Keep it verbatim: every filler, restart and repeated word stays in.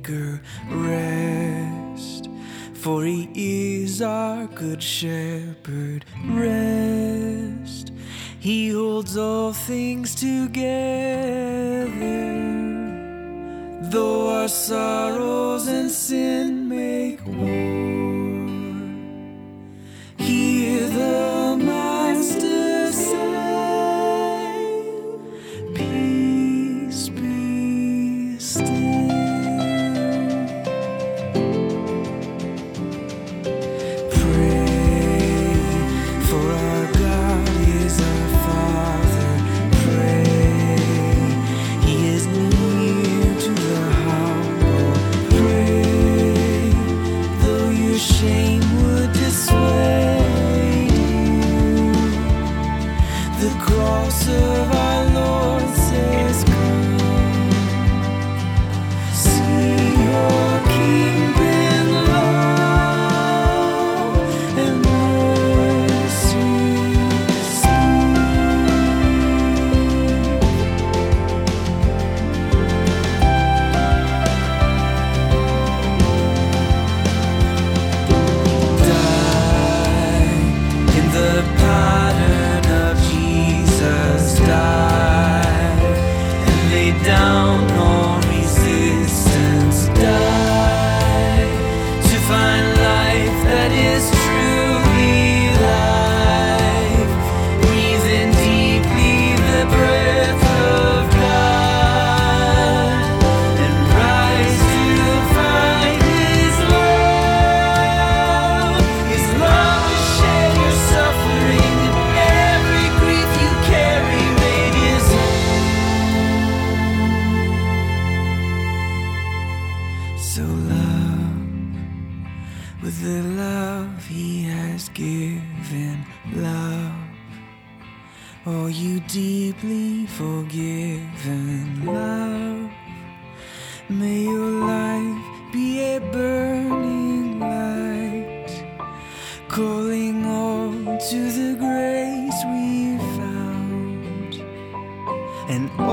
Maker rest, for he is our good shepherd. Rest, he holds all things together. Though our sorrows and sin make war, hear the Master say, peace be still. Pray, for our God is our Father. Pray, he is near to the humble. Pray, though your shame would dissuade you, the cross of our Lord says, come, see your King bend low and mercy receive. Die in the pattern of Jesus, die and lay down all resistance, die to find life that is truly life, breathing deeply the breath of God, and rise to find his love. His love will share your suffering, and every grief you carry made his own. So love with the love he has given. Love, oh, you deeply forgiven. Love, may your life be a burning light, calling all to the grace we found, and